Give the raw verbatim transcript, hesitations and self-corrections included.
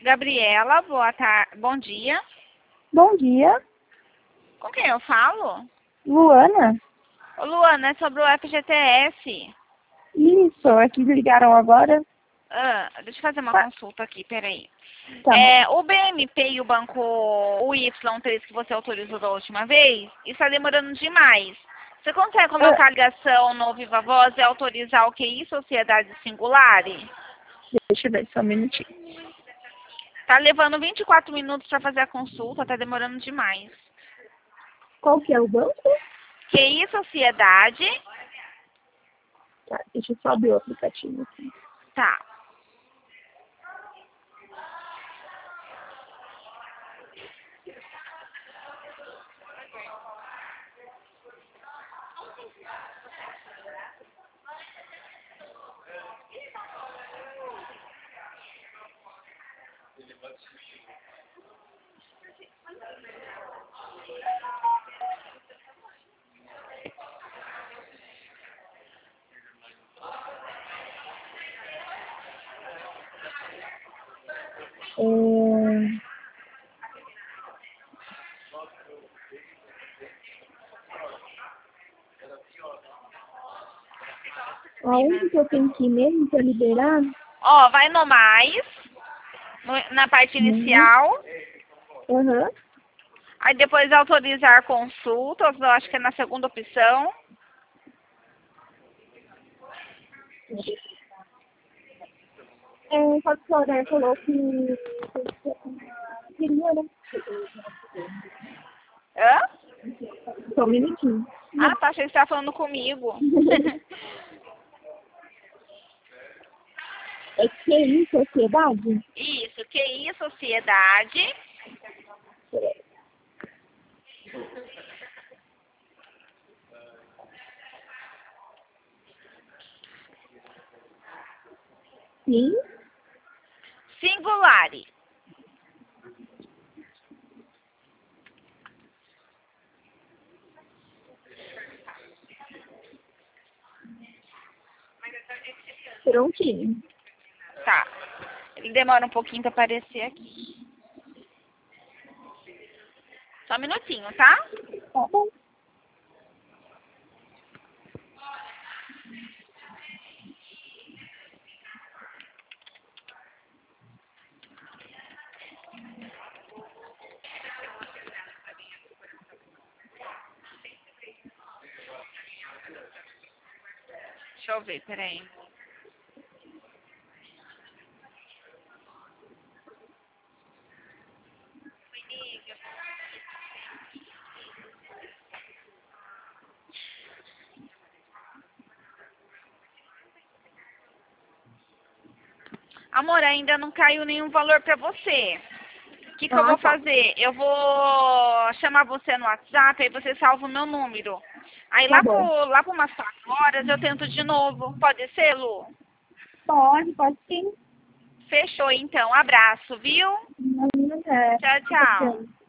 Gabriela, boa tarde. Bom dia. Bom dia, Com quem eu falo? Luana. Ô, Luana, é sobre o F G T S. Isso, aqui ligaram agora. Ah, deixa eu fazer uma Tá, consulta aqui, peraí. tá bom. É, o B M P e o banco o Y três que você autorizou da última vez, está demorando demais. Você consegue Ah, colocar a ligação no Viva Voz e autorizar o Q I Sociedade Singular? deixa eu ver só um minutinho. Tá levando vinte e quatro minutos para fazer a consulta, tá demorando demais. Qual que é o banco? Q I Sociedade, Tá, deixa eu só abrir o aplicativo aqui. tá. É... Aonde que eu tenho que ir mesmo para liberar? Ó, vai no mais, no- na parte Uhum. inicial, Aham. aí depois autorizar consultas, eu acho que é na segunda opção. É, só que o Aurélio falou que queria, né? Hã? Só um minutinho. Ah, tá, achei que você estava falando comigo. É Q I Sociedade? Isso, Q I Sociedade, Sim. Singular. Prontinho. Tá. Ele demora um pouquinho para aparecer aqui. Só um minutinho, tá? Tá bom. Deixa eu ver, peraí. Amor, ainda não caiu nenhum valor pra você. O que, que eu Ah, vou tá. fazer? Eu vou chamar você no WhatsApp, aí você salva o meu número. Aí Tá lá bom. por, lá por umas quatro horas eu tento de novo. Pode ser, Lu? Pode, pode sim. Fechou, então. Abraço, viu? Não, não é. Tchau, Fica tchau. bem.